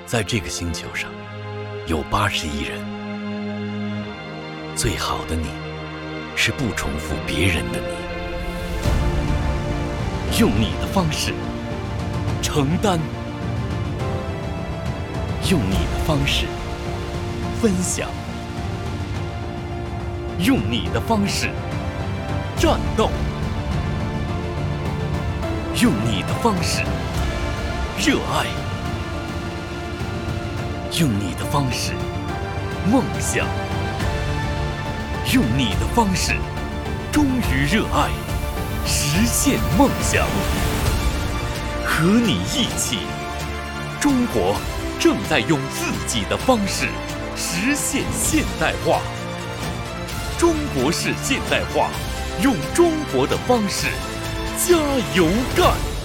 在这个星球上，有80亿人。最好的你，是不重复别人的你。用你的方式承担，用你的方式分享，用你的方式战斗，用你的方式热爱，用你的方式梦想，用你的方式忠于热爱，实现梦想。和你一起，中国正在用自己的方式实现现代化。中国式现代化，用中国的方式加油干！